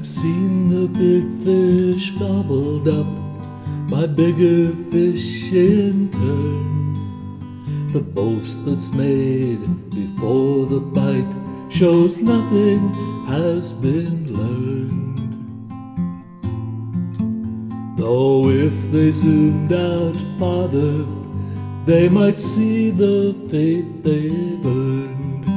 I've seen the big fish gobbled up by bigger fish in turn. The boast that's made before the bite shows nothing has been learned. Though if they zoomed out farther, they might see the fate they've earned.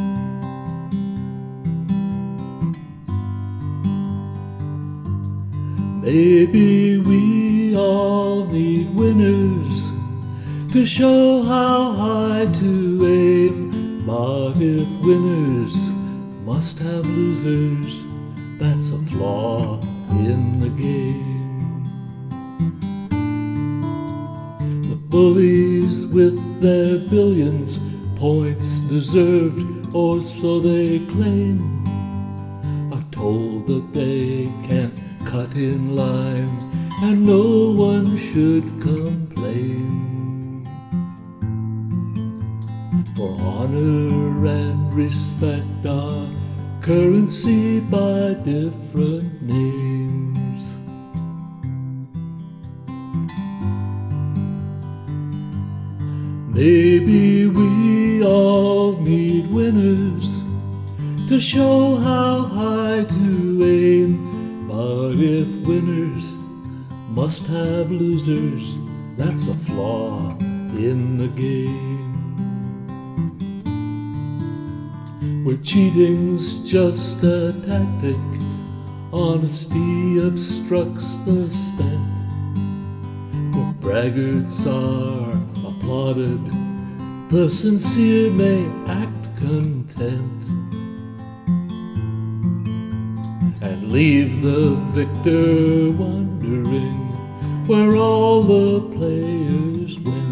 Maybe we all need winners to show how high to aim. But if winners must have losers, that's a flaw in the game. The bullies with their billions, points deserved, or so they claim, are told that they can't cut in line, and no one should complain. For honor and respect are currency by different names. Maybe we all need winners to show how high to aim. But if winners must have losers, that's a flaw in the game. Where cheating's just a tactic, honesty obstructs the spent. Where braggarts are applauded, the sincere may act content and leave the victor wondering where all the players went.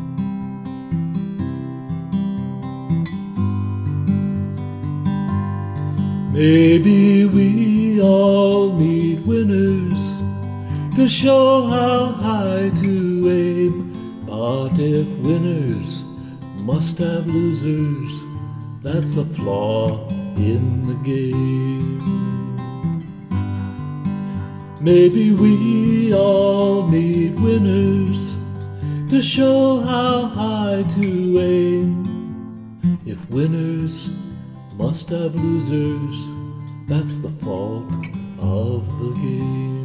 Maybe we all need winners to show how high to aim. But if winners must have losers, that's a flaw in the game. Maybe we all need winners to show how high to aim. If winners must have losers, that's the fault of the game.